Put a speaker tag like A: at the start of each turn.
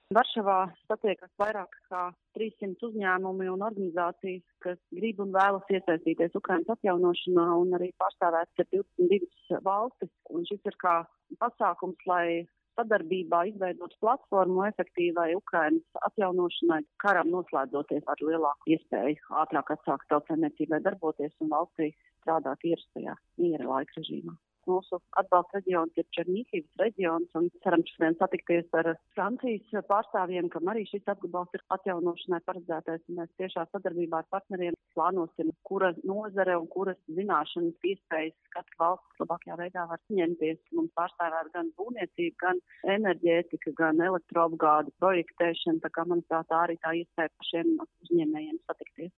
A: Varšavā satiekas vairāk kā 300 uzņēmumi un organizācijas, kas grib un vēlas iesaistīties Ukrainas atjaunošanā un arī pārstāvētas ir 22 valstis. Un šis ir kā pasākums, lai sadarbībā izveidot platformu efektīvai Ukrainas atjaunošanai, karam noslēdzoties ar lielāku iespēju ātrāk atsākt tautsēmniecībai darboties un valstī strādāt ierastajā miera laika režīmā. Mūsu atbalsta reģions ir Černihivas reģions un ceram šodien satikties ar Francijas pārstāvjiem, kam arī šis apgabals ir atjaunošanai paredzētais. Mēs tiešā sadarbībā ar partneriem plānosim, kura nozare un kuras zināšanas iespējas katra valsts labākajā veidā var saņemties. Mums pārstāvēt gan būvniecību, gan enerģētika, gan elektroapgāde, projektēšana. Tā kā manuprāt, tā arī tā iespēja pašiem uzņēmējiem satikties.